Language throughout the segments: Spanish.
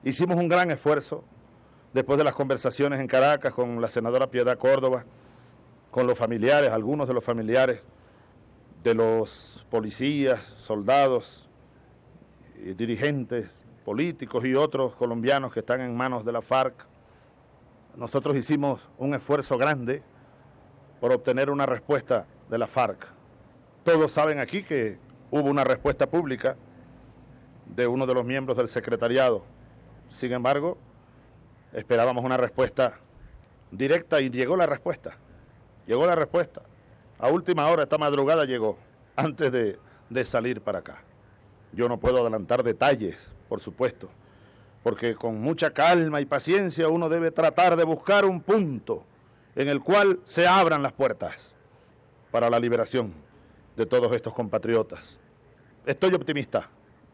Hicimos un gran esfuerzo después de las conversaciones en Caracas con la senadora Piedad Córdoba, con los familiares, algunos de los familiares de los policías, soldados, dirigentes políticos y otros colombianos que están en manos de la FARC. Nosotros hicimos un esfuerzo grande por obtener una respuesta de la FARC. Todos saben aquí que hubo una respuesta pública de uno de los miembros del secretariado. Sin embargo, esperábamos una respuesta directa y llegó la respuesta. Llegó la respuesta. A última hora, esta madrugada llegó, antes de salir para acá. Yo no puedo adelantar detalles, por supuesto, porque con mucha calma y paciencia uno debe tratar de buscar un punto en el cual se abran las puertas para la liberación de todos estos compatriotas. Estoy optimista.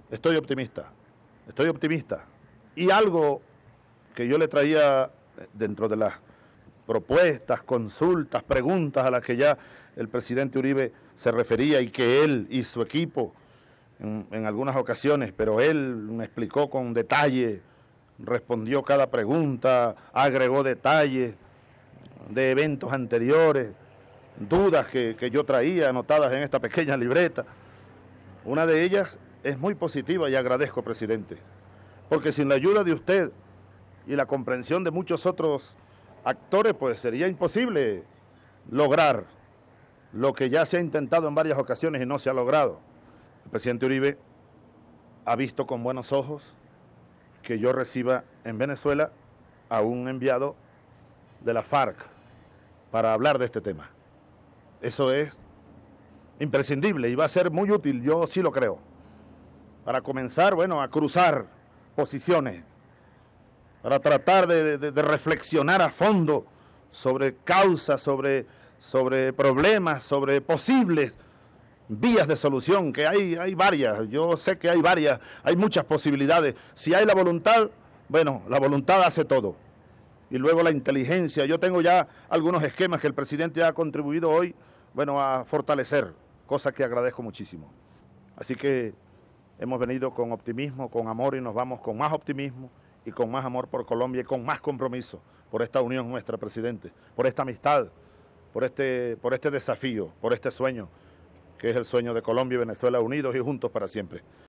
Y algo que yo le traía dentro de las propuestas, consultas, preguntas a las que ya el presidente Uribe se refería y que él y su equipo en algunas ocasiones, pero él me explicó con detalle, respondió cada pregunta, agregó detalles de eventos anteriores, dudas que yo traía anotadas en esta pequeña libreta. Una de ellas es muy positiva y agradezco, presidente, porque sin la ayuda de usted y la comprensión de muchos otros actores, pues sería imposible lograr lo que ya se ha intentado en varias ocasiones y no se ha logrado. El presidente Uribe ha visto con buenos ojos que yo reciba en Venezuela a un enviado de la FARC para hablar de este tema. Eso es imprescindible y va a ser muy útil, yo sí lo creo, para comenzar, bueno, a cruzar posiciones, para tratar de reflexionar a fondo sobre causas, sobre problemas, sobre posibles vías de solución, que hay varias, yo sé que hay varias, hay muchas posibilidades. Si hay la voluntad, bueno, la voluntad hace todo. Y luego la inteligencia, yo tengo ya algunos esquemas que el presidente ha contribuido hoy, bueno, a fortalecer, cosa que agradezco muchísimo. Así que hemos venido con optimismo, con amor y nos vamos con más optimismo y con más amor por Colombia y con más compromiso por esta unión nuestra, presidente, por esta amistad, por este desafío, por este sueño, que es el sueño de Colombia y Venezuela unidos y juntos para siempre.